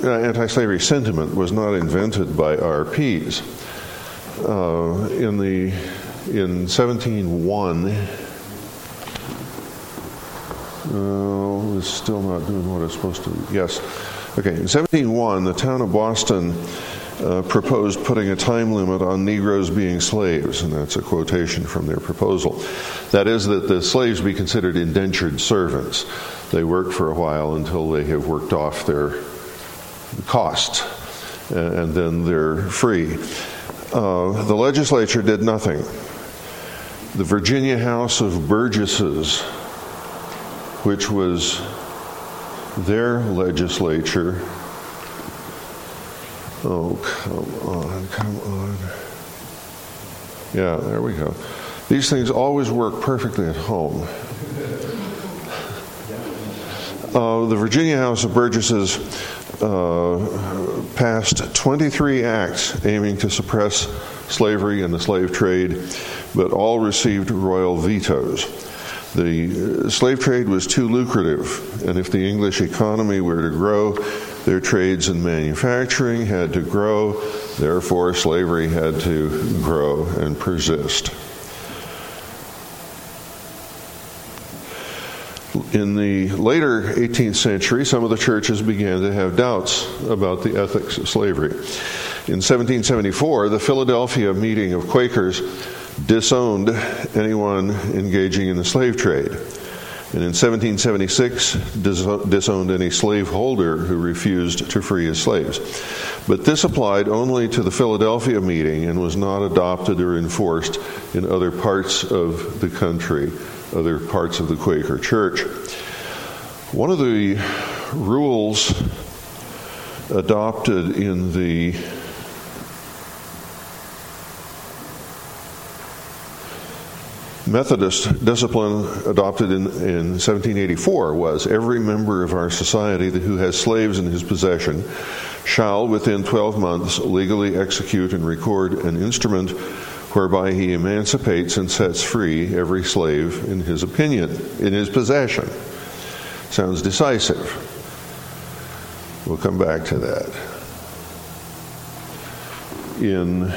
anti-slavery sentiment was not invented by RPs. In 1701, it's still not doing what it's supposed to. Yes. Okay. In 1701, the town of Boston proposed putting a time limit on Negroes being slaves, and that's a quotation from their proposal. That is, that the slaves be considered indentured servants. They work for a while until they have worked off their costs, and then they're free. The legislature did nothing. The Virginia House of Burgesses, which was their legislature. Oh, come on. Yeah, there we go. These things always work perfectly at home. The Virginia House of Burgesses passed 23 acts aiming to suppress slavery and the slave trade, but all received royal vetoes. The slave trade was too lucrative, and if the English economy were to grow, their trades and manufacturing had to grow. Therefore, slavery had to grow and persist. In the later 18th century, some of the churches began to have doubts about the ethics of slavery. In 1774, the Philadelphia meeting of Quakers disowned anyone engaging in the slave trade. And in 1776, disowned any slaveholder who refused to free his slaves. But this applied only to the Philadelphia meeting and was not adopted or enforced in other parts of the country, other parts of the Quaker Church. One of the rules adopted in the Methodist discipline adopted in 1784 was, every member of our society who has slaves in his possession shall within 12 months legally execute and record an instrument whereby he emancipates and sets free every slave in his possession. Sounds decisive. We'll come back to that. In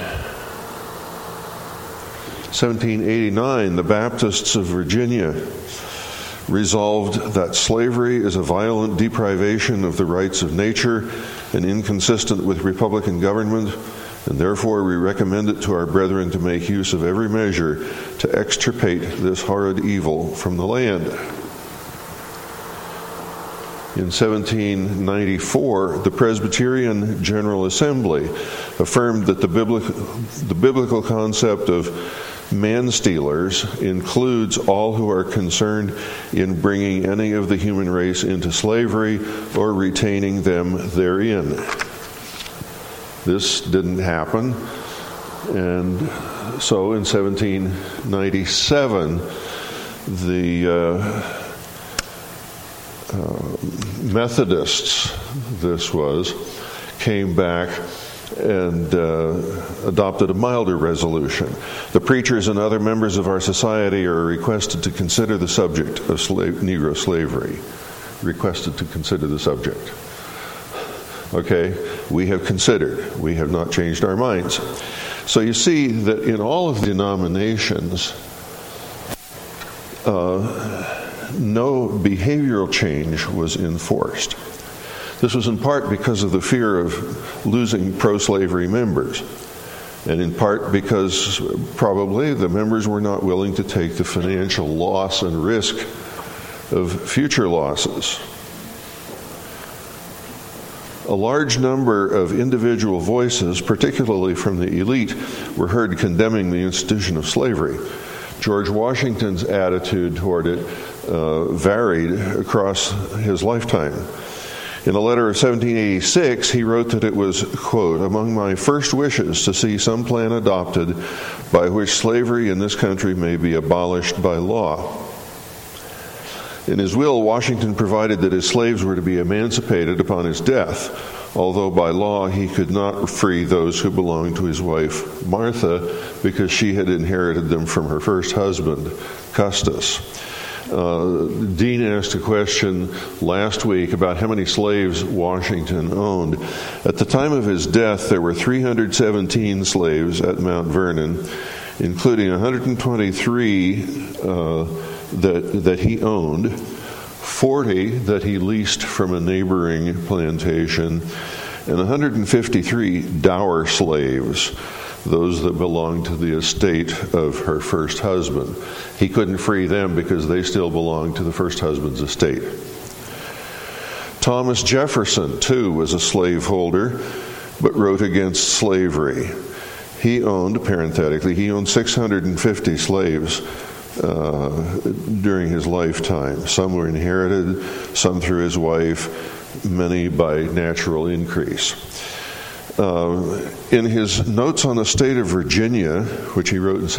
1789, the Baptists of Virginia resolved that slavery is a violent deprivation of the rights of nature and inconsistent with republican government, and therefore we recommend it to our brethren to make use of every measure to extirpate this horrid evil from the land. In 1794, the Presbyterian General Assembly affirmed that the biblical concept of man-stealers includes all who are concerned in bringing any of the human race into slavery or retaining them therein. This didn't happen, and so in 1797, the Methodists, came back and adopted a milder resolution. The preachers and other members of our society are requested to consider the subject of Negro slavery. Requested to consider the subject. Okay, we have considered. We have not changed our minds. So you see that in all of the denominations, no behavioral change was enforced. This was in part because of the fear of losing pro-slavery members, and in part because probably the members were not willing to take the financial loss and risk of future losses. A large number of individual voices, particularly from the elite, were heard condemning the institution of slavery. George Washington's attitude toward it varied across his lifetime. In a letter of 1786, he wrote that it was, quote, among my first wishes to see some plan adopted by which slavery in this country may be abolished by law. In his will, Washington provided that his slaves were to be emancipated upon his death, although by law he could not free those who belonged to his wife, Martha, because she had inherited them from her first husband, Custis. Dean asked a question last week about how many slaves Washington owned. At the time of his death, there were 317 slaves at Mount Vernon, including 123 that he owned, 40 that he leased from a neighboring plantation, and 153 dower slaves, those that belonged to the estate of her first husband. He couldn't free them because they still belonged to the first husband's estate. Thomas Jefferson, too, was a slaveholder, but wrote against slavery. He owned, parenthetically, 650 slaves during his lifetime. Some were inherited, some through his wife, many by natural increase. In his Notes on the State of Virginia, which he wrote in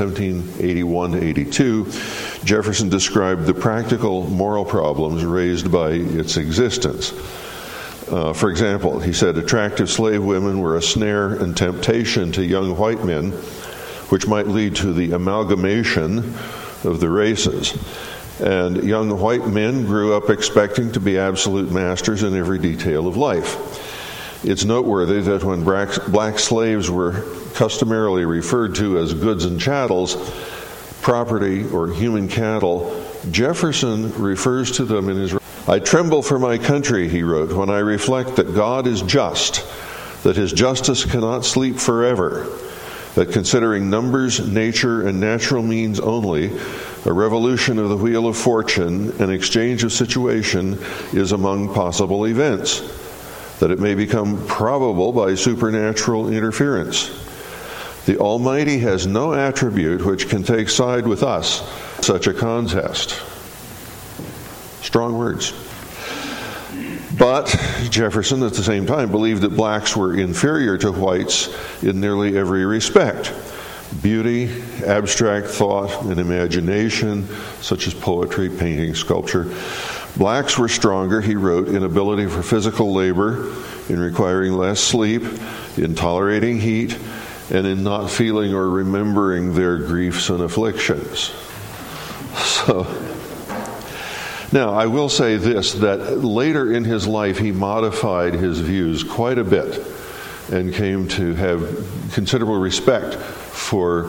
1781-82, Jefferson described the practical moral problems raised by its existence. For example, he said, attractive slave women were a snare and temptation to young white men, which might lead to the amalgamation of the races. And young white men grew up expecting to be absolute masters in every detail of life. It's noteworthy that when black slaves were customarily referred to as goods and chattels, property or human cattle, Jefferson refers to them in his... I tremble for my country, he wrote, when I reflect that God is just, that his justice cannot sleep forever, that considering numbers, nature, and natural means only, a revolution of the wheel of fortune, an exchange of situation, is among possible events, that it may become probable by supernatural interference. The Almighty has no attribute which can take side with us in such a contest. Strong words. But Jefferson, at the same time, believed that blacks were inferior to whites in nearly every respect. Beauty, abstract thought, and imagination, such as poetry, painting, sculpture. Blacks were stronger, he wrote, in ability for physical labor, in requiring less sleep, in tolerating heat, and in not feeling or remembering their griefs and afflictions. So, now, I will say this, that later in his life he modified his views quite a bit and came to have considerable respect for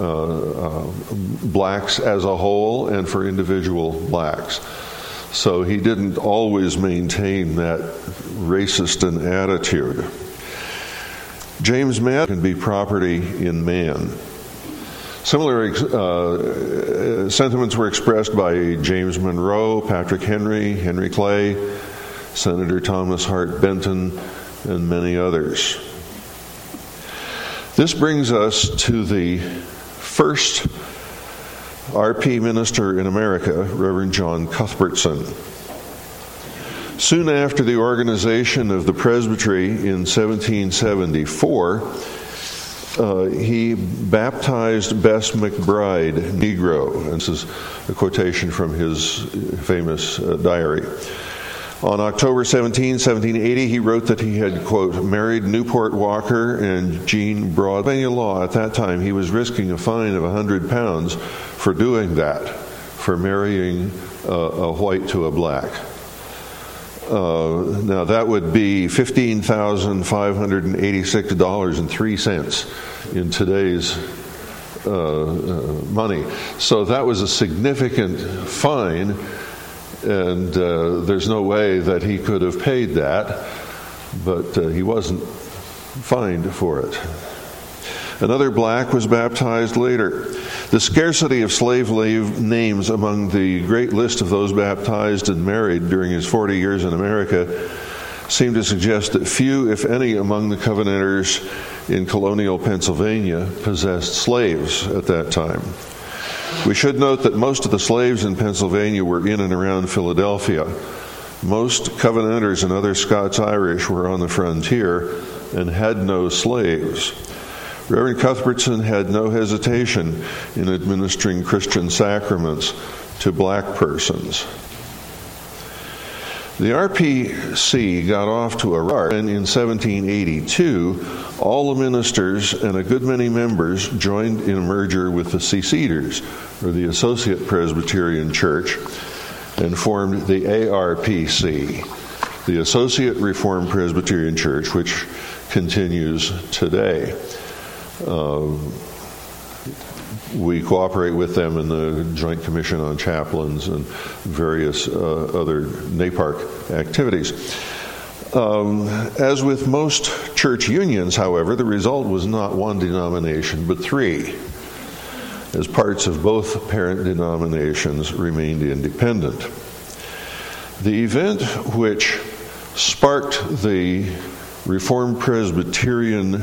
blacks as a whole and for individual blacks. So he didn't always maintain that racist an attitude. James Madison can be property in man. Similar sentiments were expressed by James Monroe, Patrick Henry, Henry Clay, Senator Thomas Hart Benton, and many others. This brings us to the first RP minister in America, Reverend John Cuthbertson. Soon after the organization of the presbytery in 1774, he baptized Bess McBride, Negro. And this is a quotation from his famous diary. On October 17, 1780, he wrote that he had, quote, married Newport Walker and Jean Broad. Pennsylvania law at that time, he was risking a fine of £100 for doing that, for marrying a white to a black. Now that would be $15,586.03 in today's money. So that was a significant fine, and there's no way that he could have paid that, but he wasn't fined for it. Another black was baptized later. The scarcity of slave names among the great list of those baptized and married during his 40 years in America seemed to suggest that few, if any, among the Covenanters in colonial Pennsylvania possessed slaves at that time. We should note that most of the slaves in Pennsylvania were in and around Philadelphia. Most Covenanters and other Scots-Irish were on the frontier and had no slaves. Reverend Cuthbertson had no hesitation in administering Christian sacraments to black persons. The RPC got off to a start, and in 1782, all the ministers and a good many members joined in a merger with the Seceders, or the Associate Presbyterian Church, and formed the ARPC, the Associate Reformed Presbyterian Church, which continues today. We cooperate with them in the Joint Commission on Chaplains and various other NAPARC activities. As with most church unions, however, the result was not one denomination, but three, as parts of both parent denominations remained independent. The event which sparked the Reformed Presbyterian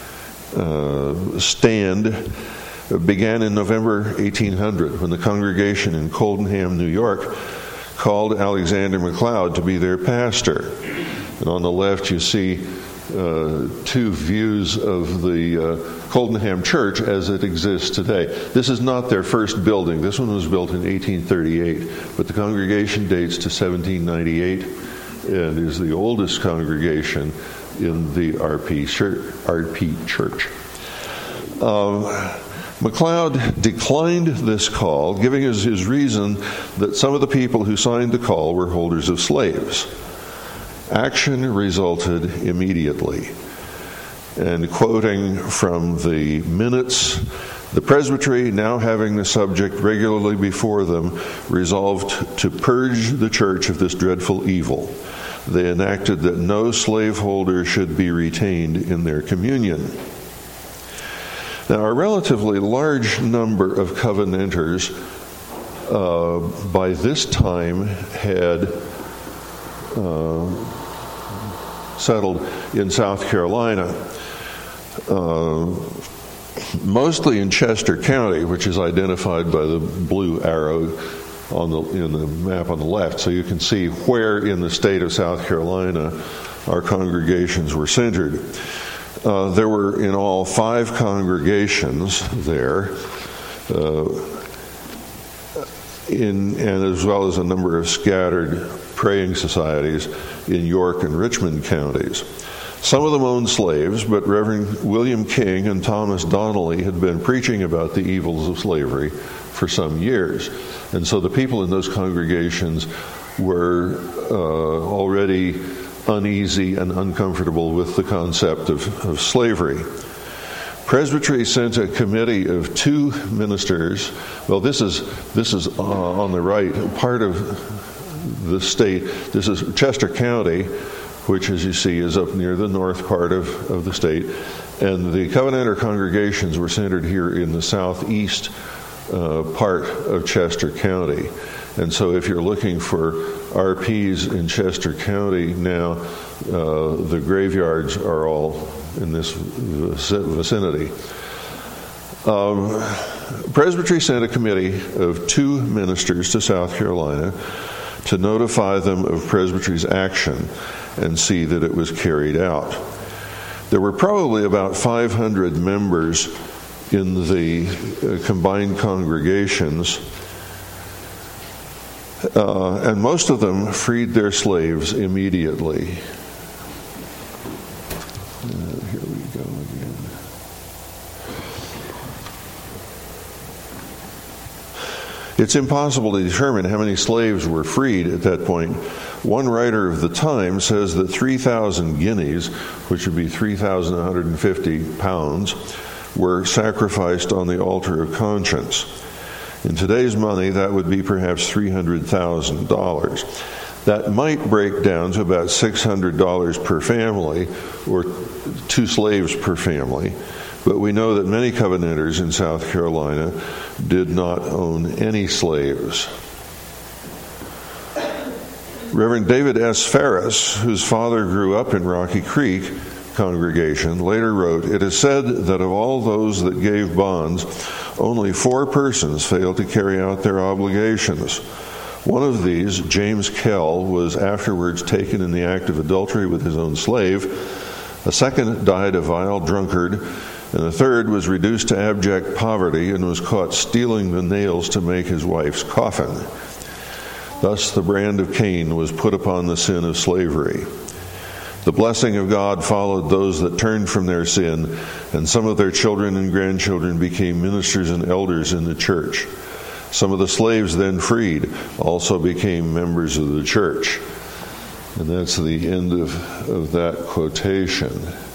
stand began in November 1800 when the congregation in Coldenham, New York, called Alexander MacLeod to be their pastor. And on the left you see two views of the Coldenham Church as it exists today. This is not their first building. This one was built in 1838, but the congregation dates to 1798 and is the oldest congregation in the RP Church. MacLeod declined this call, giving as his reason that some of the people who signed the call were holders of slaves. Action resulted immediately. And quoting from the minutes, the presbytery, now having the subject regularly before them, resolved to purge the church of this dreadful evil. They enacted that no slaveholder should be retained in their communion. Now, a relatively large number of Covenanters by this time had settled in South Carolina, mostly in Chester County, which is identified by the blue arrow in the map on the left. So you can see where in the state of South Carolina our congregations were centered. There were in all 5 congregations there, and as well as a number of scattered praying societies in York and Richmond counties. Some of them owned slaves, but Reverend William King and Thomas Donnelly had been preaching about the evils of slavery for some years. And so the people in those congregations were already uneasy and uncomfortable with the concept of slavery. Presbytery sent a committee of 2 ministers. Well, this is on the right, part of the state. This is Chester County, which, as you see, is up near the north part of the state. And the Covenanter congregations were centered here in the southeast part of Chester County. And so if you're looking for RPs in Chester County now, the graveyards are all in this vicinity. Presbytery sent a committee of 2 ministers to South Carolina to notify them of Presbytery's action and see that it was carried out. There were probably about 500 members in the combined congregations, and most of them freed their slaves immediately. Here we go again. It's impossible to determine how many slaves were freed at that point. One writer of the time says that 3,000 guineas, which would be 3,150 pounds, were sacrificed on the altar of conscience. In today's money, that would be perhaps $300,000. That might break down to about $600 per family, or 2 slaves per family. But we know that many Covenanters in South Carolina did not own any slaves. Reverend David S. Ferris, whose father grew up in Rocky Creek congregation, later wrote, "It is said that of all those that gave bonds, only 4 persons failed to carry out their obligations. One of these, James Kell, was afterwards taken in the act of adultery with his own slave. A second died a vile drunkard, and the third was reduced to abject poverty and was caught stealing the nails to make his wife's coffin. Thus the brand of Cain was put upon the sin of slavery. The blessing of God followed those that turned from their sin, and some of their children and grandchildren became ministers and elders in the church. Some of the slaves then freed also became members of the church. And that's the end of that quotation.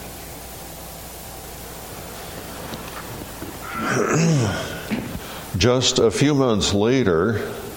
Just a few months later,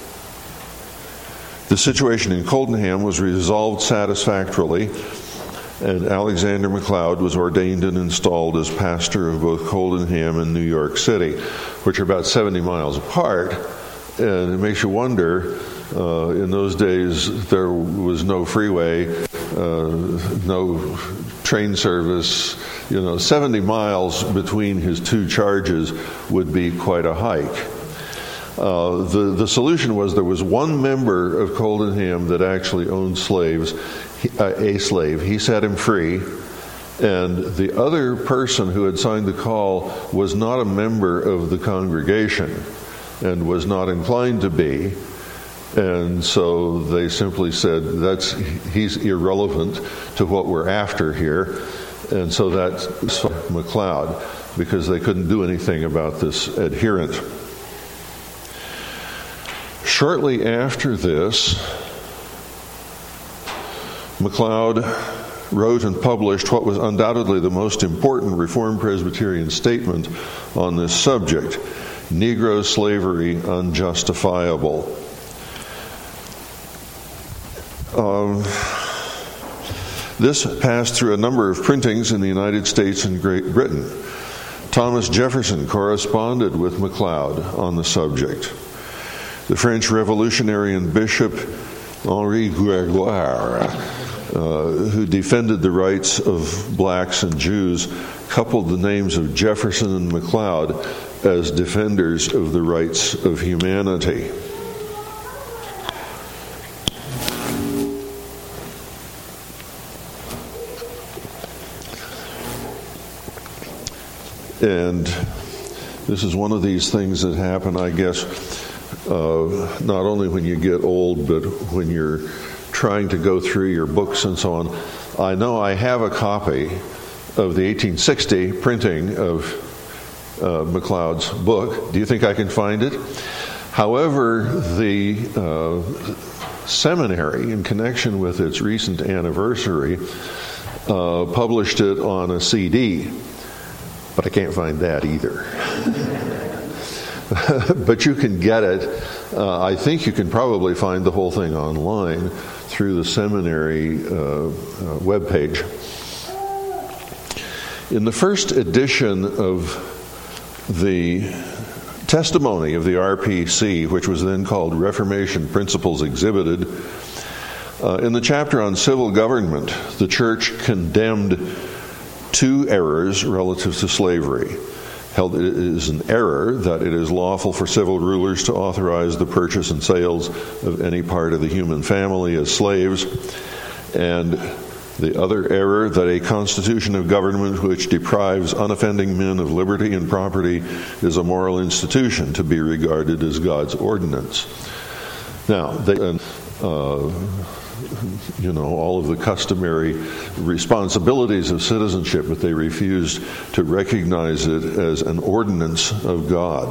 the situation in Coldenham was resolved satisfactorily, and Alexander MacLeod was ordained and installed as pastor of both Coldenham and New York City, which are about 70 miles apart. And it makes you wonder, in those days there was no freeway, no train service. 70 miles between his two charges would be quite a hike. The solution was there was one member of Coldenham that actually owned slaves, a slave. He set him free, and the other person who had signed the call was not a member of the congregation and was not inclined to be. And so they simply said, he's irrelevant to what we're after here. And so that's MacLeod, because they couldn't do anything about this adherent. Shortly after this, MacLeod wrote and published what was undoubtedly the most important Reformed Presbyterian statement on this subject, Negro Slavery Unjustifiable. This passed through a number of printings in the United States and Great Britain. Thomas Jefferson corresponded with MacLeod on the subject. The French revolutionary and bishop Henri Grégoire, who defended the rights of blacks and Jews, coupled the names of Jefferson and MacLeod as defenders of the rights of humanity. And this is one of these things that happen, I guess, not only when you get old, but when you're trying to go through your books and so on. I know I have a copy of the 1860 printing of MacLeod's book. Do you think I can find it? However, the seminary, in connection with its recent anniversary, published it on a CD. But I can't find that either. But you can get it. I think you can probably find the whole thing online through the seminary webpage. In the first edition of the testimony of the RPC, which was then called Reformation Principles Exhibited, in the chapter on civil government, the church condemned two errors relative to slavery. Held it is an error that it is lawful for civil rulers to authorize the purchase and sales of any part of the human family as slaves, and the other error that a constitution of government which deprives unoffending men of liberty and property is a moral institution to be regarded as God's ordinance. Now, all of the customary responsibilities of citizenship, but they refused to recognize it as an ordinance of God.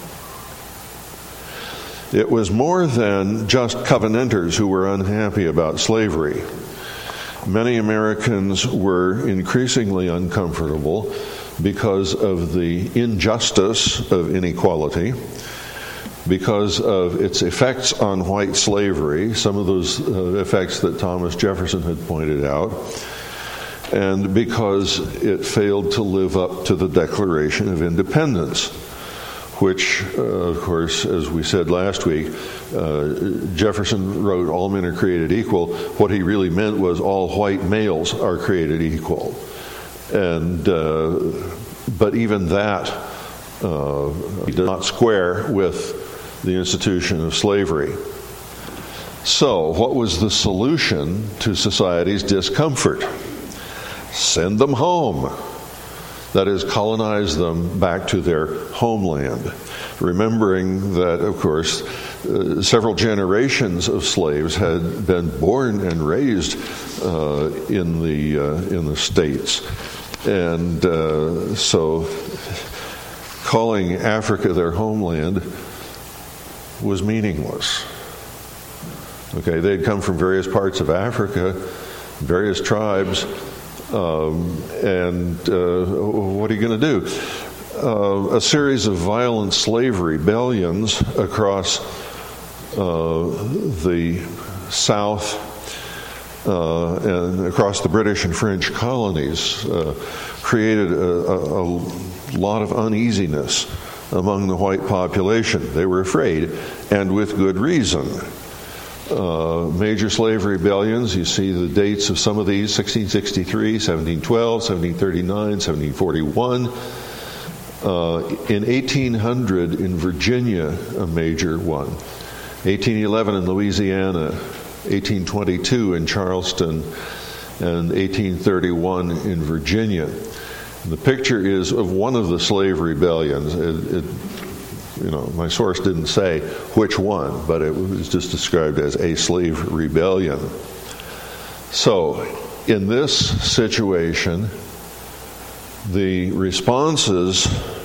It was more than just Covenanters who were unhappy about slavery. Many Americans were increasingly uncomfortable because of the injustice of inequality, because of its effects on white slavery, some of those effects that Thomas Jefferson had pointed out, and because it failed to live up to the Declaration of Independence, which, of course, as we said last week, Jefferson wrote, "All men are created equal." What he really meant was all white males are created equal. And but even that did not square with the institution of slavery. So, what was the solution to society's discomfort? Send them home. That is, colonize them back to their homeland. Remembering that, of course, several generations of slaves had been born and raised in the States. And so calling Africa their homeland was meaningless. Okay, they'd come from various parts of Africa, various tribes, and what are you going to do? A series of violent slave rebellions across the South and across the British and French colonies created a lot of uneasiness among the white population. They were afraid, and with good reason. Major slave rebellions, you see the dates of some of these: 1663, 1712, 1739, 1741. In 1800 in Virginia, a major one. 1811 in Louisiana, 1822 in Charleston, and 1831 in Virginia. The picture is of one of the slave rebellions. My source didn't say which one, but it was just described as a slave rebellion. So, in this situation, the responses,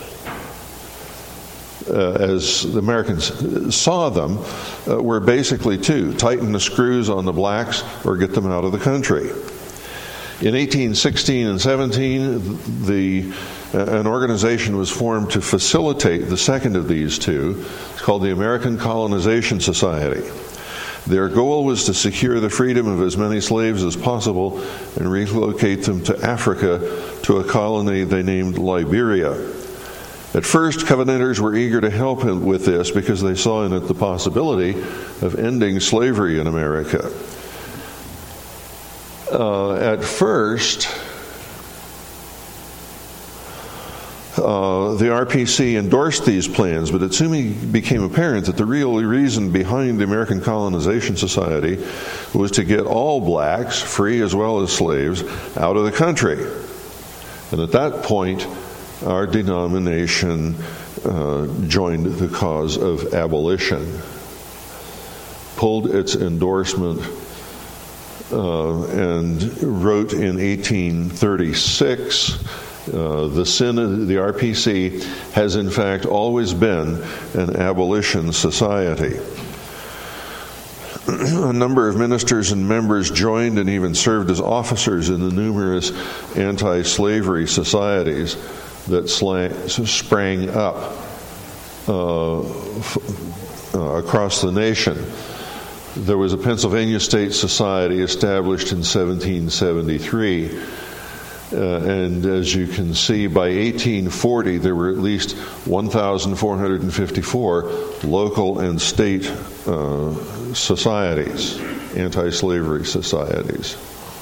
as the Americans saw them, were basically two: tighten the screws on the blacks or get them out of the country. In 1816 and 17, an organization was formed to facilitate the second of these two. It's called the American Colonization Society. Their goal was to secure the freedom of as many slaves as possible and relocate them to Africa, to a colony they named Liberia. At first, Covenanters were eager to help with this because they saw in it the possibility of ending slavery in America. At first, the RPC endorsed these plans, but it soon became apparent that the real reason behind the American Colonization Society was to get all blacks, free as well as slaves, out of the country. And at that point, our denomination joined the cause of abolition, pulled its endorsement, and wrote in 1836, the Synod, the RPC, has in fact always been an abolition society. A number of ministers and members joined and even served as officers in the numerous anti-slavery societies that sprang up across the nation. There was a Pennsylvania State Society established in 1773. And as you can see, by 1840, there were at least 1,454 local and state societies, anti-slavery societies.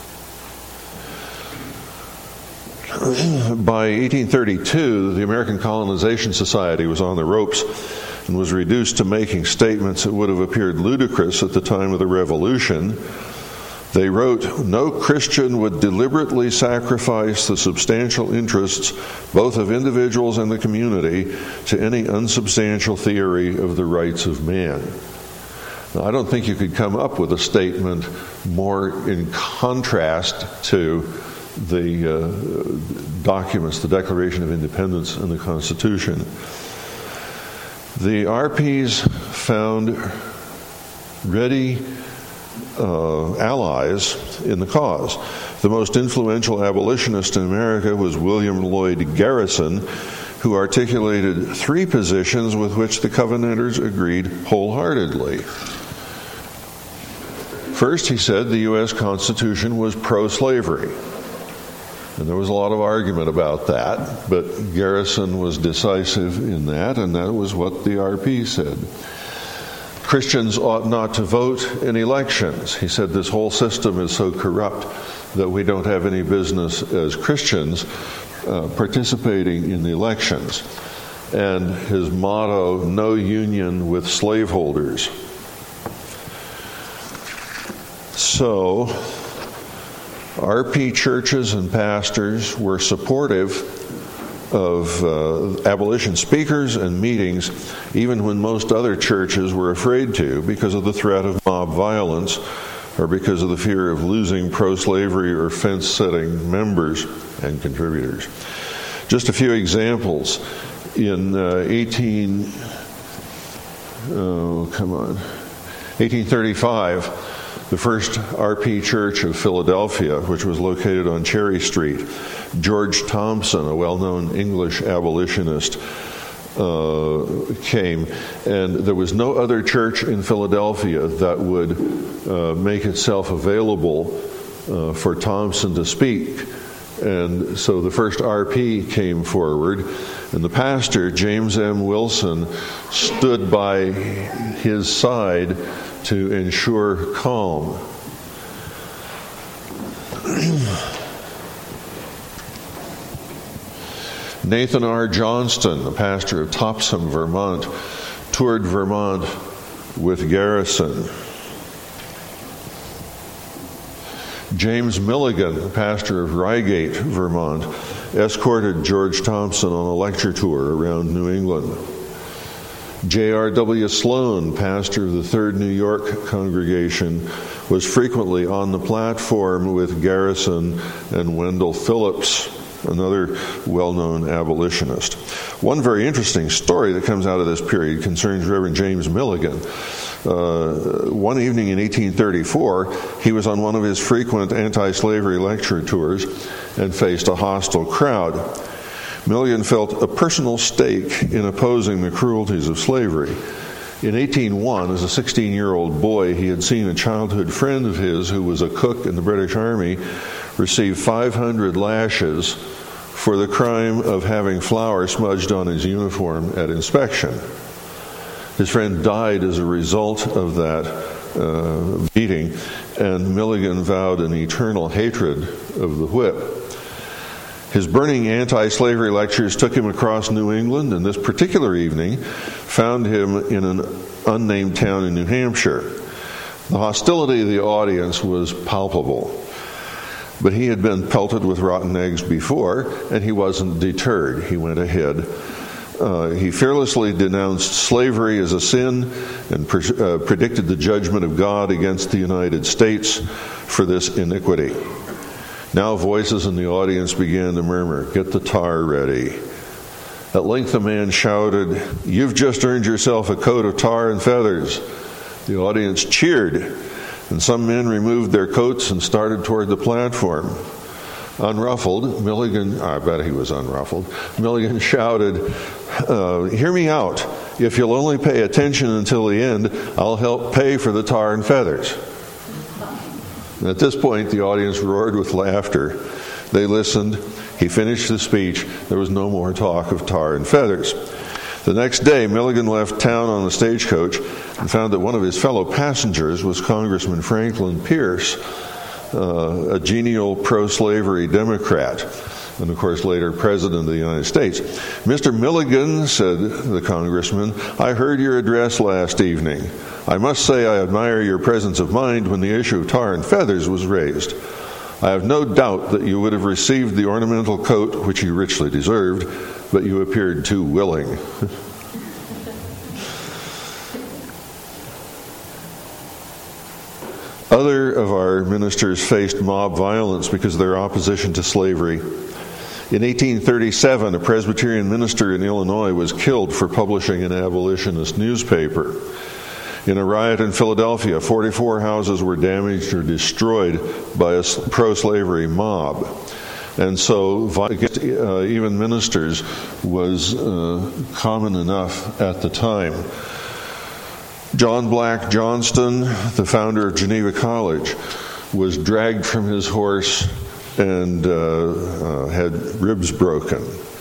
By 1832, the American Colonization Society was on the ropes and was reduced to making statements that would have appeared ludicrous at the time of the Revolution. They wrote, "No Christian would deliberately sacrifice the substantial interests both of individuals and the community to any unsubstantial theory of the rights of man." Now, I don't think you could come up with a statement more in contrast to the documents, the Declaration of Independence and the Constitution. The RPs found ready allies in the cause. The most influential abolitionist in America was William Lloyd Garrison, who articulated three positions with which the Covenanters agreed wholeheartedly. First, he said the U.S. Constitution was pro-slavery. And there was a lot of argument about that, but Garrison was decisive in that, and that was what the RP said. Christians ought not to vote in elections. He said this whole system is so corrupt that we don't have any business as Christians participating in the elections. And his motto, no union with slaveholders. So, RP churches and pastors were supportive of abolition speakers and meetings, even when most other churches were afraid to, because of the threat of mob violence or because of the fear of losing pro-slavery or fence-setting members and contributors. Just a few examples. In 1835, the first RP Church of Philadelphia, which was located on Cherry Street. George Thompson, a well-known English abolitionist, came, and there was no other church in Philadelphia that would make itself available for Thompson to speak. And so the first RP came forward, and the pastor, James M. Wilson, stood by his side to ensure calm. Nathan R. Johnston, the pastor of Topsham, Vermont, toured Vermont with Garrison. James Milligan, pastor of Reigate, Vermont, escorted George Thompson on a lecture tour around New England. J.R.W. Sloan, pastor of the Third New York congregation, was frequently on the platform with Garrison and Wendell Phillips, another well-known abolitionist. One very interesting story that comes out of this period concerns Reverend James Milligan. One evening in 1834, he was on one of his frequent anti-slavery lecture tours and faced a hostile crowd. Milligan felt a personal stake in opposing the cruelties of slavery. In 1801, as a 16-year-old boy, he had seen a childhood friend of his who was a cook in the British Army receive 500 lashes for the crime of having flour smudged on his uniform at inspection. His friend died as a result of that beating, and Milligan vowed an eternal hatred of the whip. His burning anti-slavery lectures took him across New England, and this particular evening found him in an unnamed town in New Hampshire. The hostility of the audience was palpable, but he had been pelted with rotten eggs before, and he wasn't deterred. He went ahead. He fearlessly denounced slavery as a sin and predicted the judgment of God against the United States for this iniquity. Now voices in the audience began to murmur, "Get the tar ready." At length a man shouted, "You've just earned yourself a coat of tar and feathers." The audience cheered, and some men removed their coats and started toward the platform. Unruffled, Milligan, I bet he was unruffled, Milligan shouted, "Hear me out. If you'll only pay attention until the end, I'll help pay for the tar and feathers." And at this point, the audience roared with laughter. They listened. He finished the speech. There was no more talk of tar and feathers. The next day, Milligan left town on a stagecoach and found that one of his fellow passengers was Congressman Franklin Pierce, a genial pro-slavery Democrat, and of course later President of the United States. "Mr. Milligan," said the congressman, "I heard your address last evening. I must say I admire your presence of mind when the issue of tar and feathers was raised. I have no doubt that you would have received the ornamental coat which you richly deserved, but you appeared too willing." Other of our ministers faced mob violence because of their opposition to slavery. In 1837, a Presbyterian minister in Illinois was killed for publishing an abolitionist newspaper. In a riot in Philadelphia, 44 houses were damaged or destroyed by a pro-slavery mob. And so against even ministers was common enough at the time. John Black Johnston, the founder of Geneva College, was dragged from his horse and had ribs broken.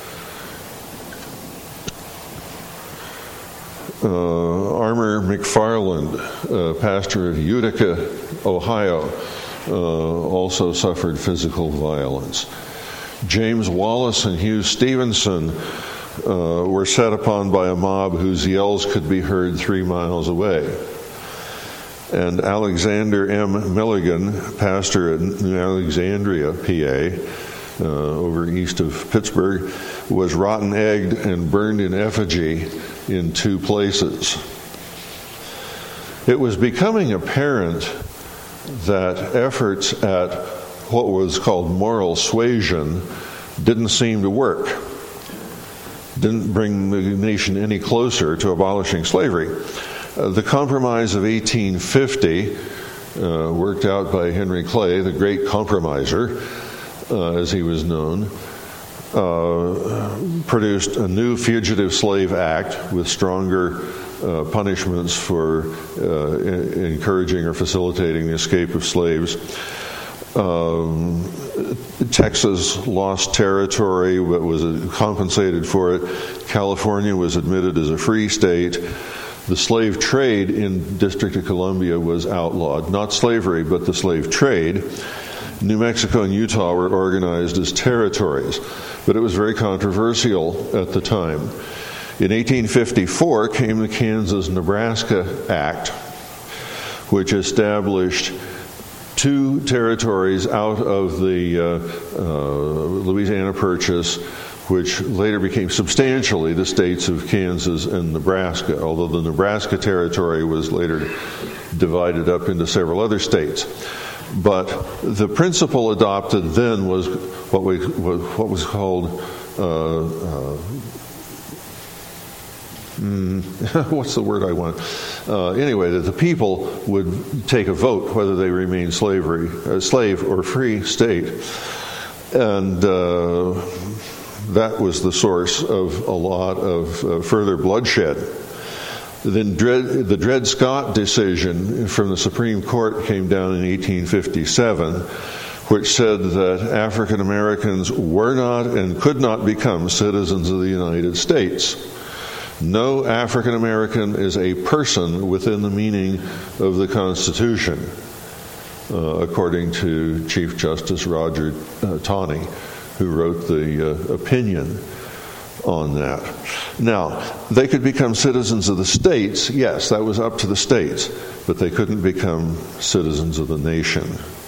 Armour McFarland, pastor of Utica, Ohio, also suffered physical violence. James Wallace and Hugh Stevenson were set upon by a mob whose yells could be heard 3 miles away. And Alexander M. Milligan, pastor at New Alexandria, PA, over east of Pittsburgh, was rotten-egged and burned in effigy in 2 places. It was becoming apparent that efforts at what was called moral suasion didn't seem to work, didn't bring the nation any closer to abolishing slavery. The Compromise of 1850, worked out by Henry Clay, the great compromiser, as he was known, produced a new Fugitive Slave Act with stronger punishments for encouraging or facilitating the escape of slaves. Texas lost territory but was compensated for it. California was admitted as a free state. The slave trade in District of Columbia was outlawed. Not slavery, but the slave trade. New Mexico and Utah were organized as territories, but it was very controversial at the time. In 1854 came the Kansas-Nebraska Act, which established two territories out of the Louisiana Purchase, which later became substantially the states of Kansas and Nebraska, although the Nebraska territory was later divided up into several other states. But the principle adopted then was what was called what's the word I want? Anyway, that the people would take a vote whether they remained slave or free state, and that was the source of a lot of further bloodshed. Then the Dred Scott decision from the Supreme Court came down in 1857, which said that African Americans were not and could not become citizens of the United States. No African American is a person within the meaning of the Constitution, according to Chief Justice Roger Taney, who wrote the opinion on that. Now, they could become citizens of the states. Yes, that was up to the states, but they couldn't become citizens of the nation.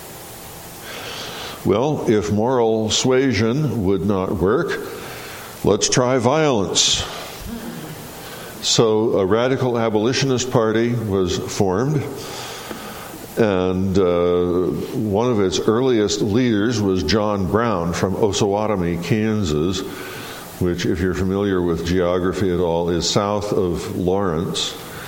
Well, if moral suasion would not work, let's try violence. So a radical abolitionist party was formed, and one of its earliest leaders was John Brown from Osawatomie, Kansas, which, if you're familiar with geography at all, is south of Lawrence.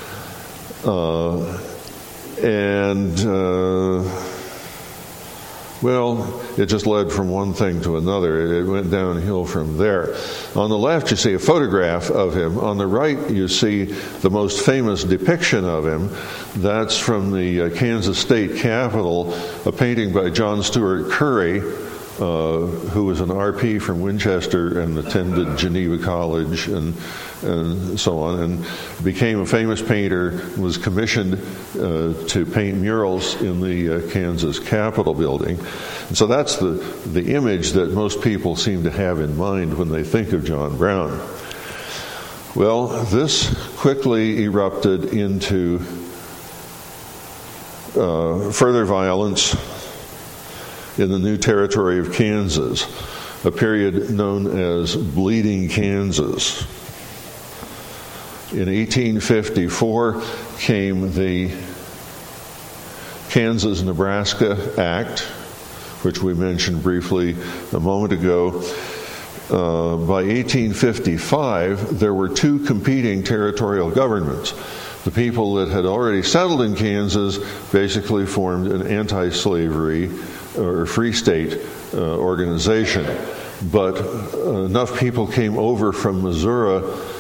Well, it just led from one thing to another. It went downhill from there. On the left, you see a photograph of him. On the right, you see the most famous depiction of him. That's from the Kansas State Capitol, a painting by John Stuart Curry, who was an RP from Winchester and attended Geneva College and so on, and became a famous painter, was commissioned to paint murals in the Kansas Capitol building. And so that's the image that most people seem to have in mind when they think of John Brown. Well, this quickly erupted into further violence in the new territory of Kansas, a period known as Bleeding Kansas. In 1854 came the Kansas-Nebraska Act, which we mentioned briefly a moment ago. By 1855, there were two competing territorial governments. The people that had already settled in Kansas basically formed an anti-slavery or free state organization. But enough people came over from Missouri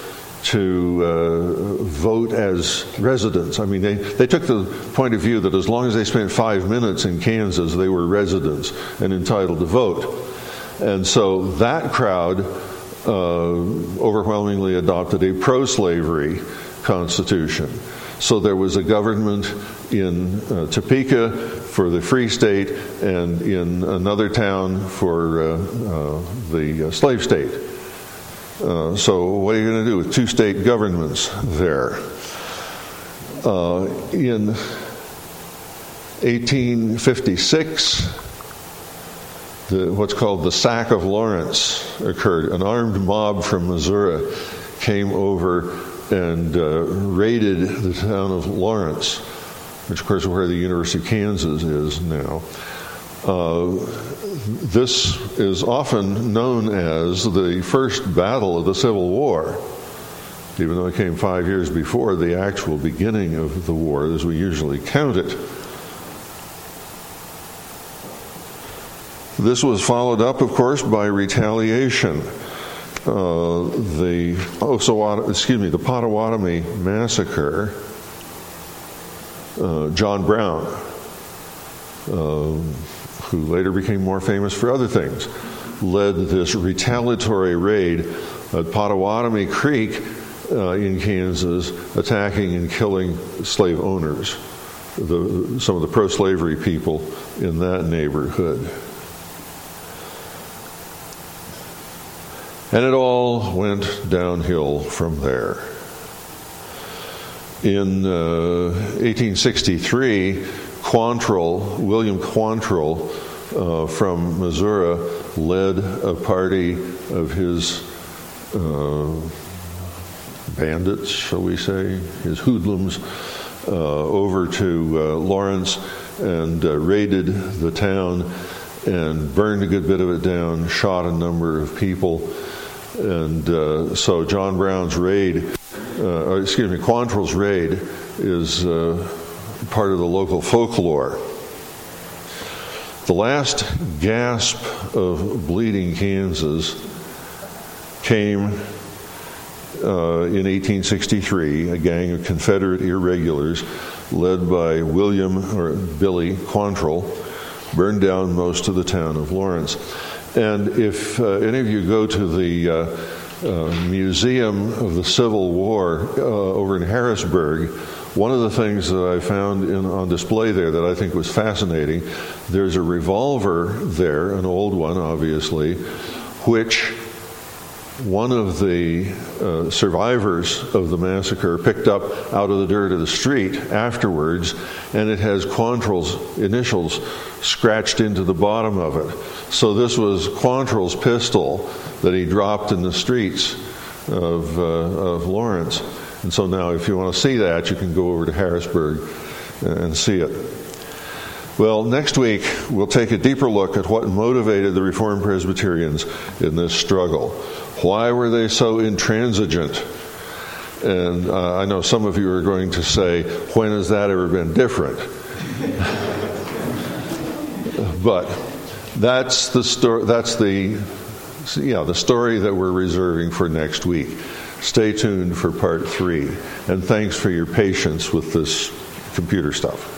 to vote as residents. I mean, they took the point of view that as long as they spent 5 minutes in Kansas, they were residents and entitled to vote. And so that crowd overwhelmingly adopted a pro-slavery constitution. So there was a government in Topeka for the Free State and in another town for the slave state. So what are you going to do with two state governments there? In 1856, what's called the Sack of Lawrence occurred. An armed mob from Missouri came over and raided the town of Lawrence, which of course is where the University of Kansas is now. This is often known as the first battle of the Civil War, even though it came 5 years before the actual beginning of the war, as we usually count it. This was followed up, of course, by retaliation. The Potawatomi massacre. John Brown, who later became more famous for other things, led this retaliatory raid at Potawatomi Creek in Kansas, attacking and killing slave owners, some of the pro-slavery people in that neighborhood. And it all went downhill from there. In 1863, William Quantrill from Missouri led a party of his bandits, shall we say, his hoodlums, over to Lawrence and raided the town and burned a good bit of it down, shot a number of people. And so John Brown's raid, Quantrill's raid is part of the local folklore. The last gasp of bleeding Kansas came in 1863. A gang of Confederate irregulars led by Billy Quantrill burned down most of the town of Lawrence. And if any of you go to the Museum of the Civil War over in Harrisburg, one of the things that I found on display there that I think was fascinating, there's a revolver there, an old one obviously, which one of the survivors of the massacre picked up out of the dirt of the street afterwards, and it has Quantrill's initials scratched into the bottom of it. So this was Quantrill's pistol that he dropped in the streets of Lawrence. And so now if you want to see that, you can go over to Harrisburg and see it. Well, next week we'll take a deeper look at what motivated the Reformed Presbyterians in this struggle. Why were they so intransigent? And I know some of you are going to say, when has that ever been different? But that's the story. That's the story that we're reserving for next week. Stay tuned for part 3, and thanks for your patience with this computer stuff.